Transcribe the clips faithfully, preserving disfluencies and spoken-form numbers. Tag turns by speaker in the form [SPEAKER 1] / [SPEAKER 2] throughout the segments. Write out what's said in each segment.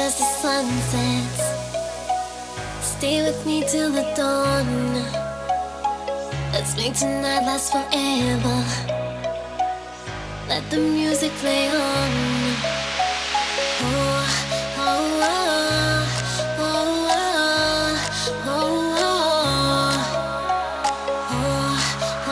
[SPEAKER 1] as the sun sets. Stay with me till the dawn. Let's make tonight last forever. Let the music play on. Oh, oh, oh, oh, oh, oh, oh, oh,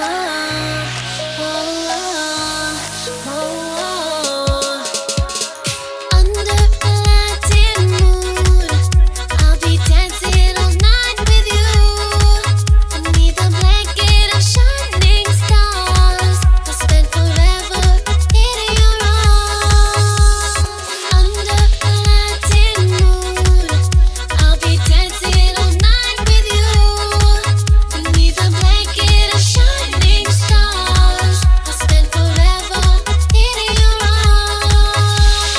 [SPEAKER 1] oh, oh. Under a Latin moon, I'll be dancing all night with you. Beneath a blanket of shining stars, I'll spend forever in your arms. Under a Latin moon, I'll be dancing all night with you. Beneath a blanket of shining stars, I'll spend forever in your arms.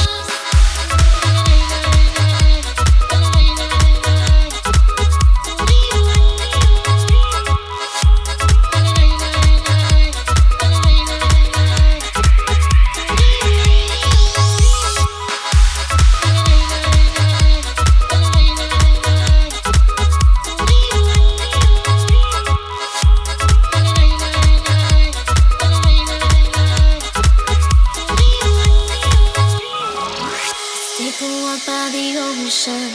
[SPEAKER 1] Take a walk by the ocean,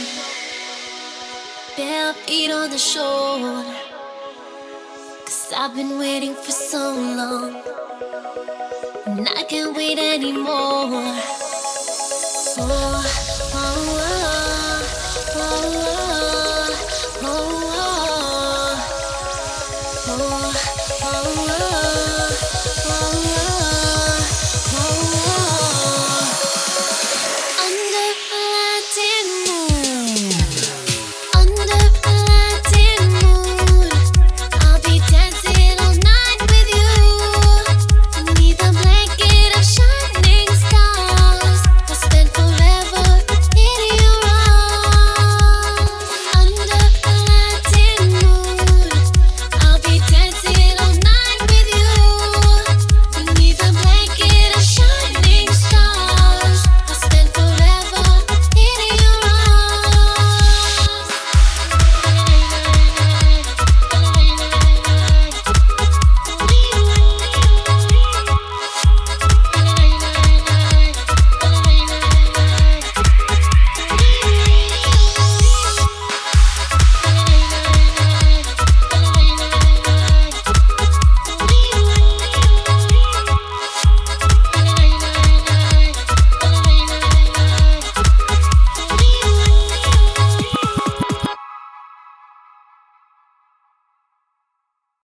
[SPEAKER 1] bare feet on the shore. Cause I've been waiting for so long, and I can't wait anymore. Oh, oh, oh, oh, oh.